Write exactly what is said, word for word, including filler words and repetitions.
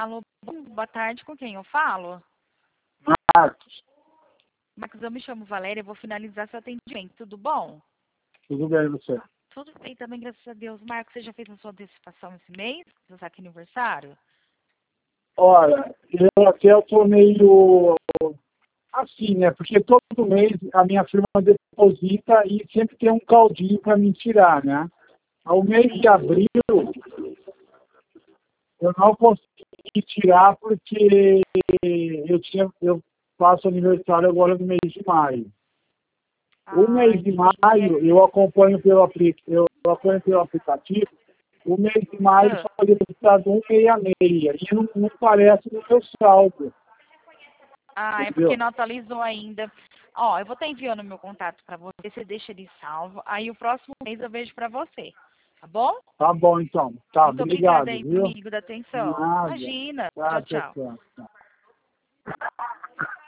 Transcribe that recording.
Alô, boa tarde, com quem eu falo? Marcos, Marcos, eu me chamo Valéria, eu vou finalizar seu atendimento, tudo bom? tudo bem você? Tudo bem também, graças a Deus. Marcos, você já fez a sua antecipação esse mês, do saque aniversário? Olha, eu até eu tô meio assim, né? Porque todo mês a minha firma deposita e sempre tem um caldinho para me tirar, né? Ao mês de abril, eu não consegui tirar porque eu tinha, eu faço aniversário agora no mês de maio. O Ah, mês de entendi. maio eu acompanho pelo aplicativo, eu acompanho pelo aplicativo. O mês de maio Ah, só foi depositado cento e sessenta e seis e não, não aparece no meu saldo, ah, é porque entendeu? não atualizou ainda. Ó, eu vou estar enviando meu contato para você, você deixa ele salvo. Aí o próximo mês eu vejo para você, tá bom? Tá bom então. Tá, Muito obrigada obrigado, aí, viu? amigo, da atenção. Nada. Imagina. Tá, Tchau, tchau, tchau. tchau. Tchau.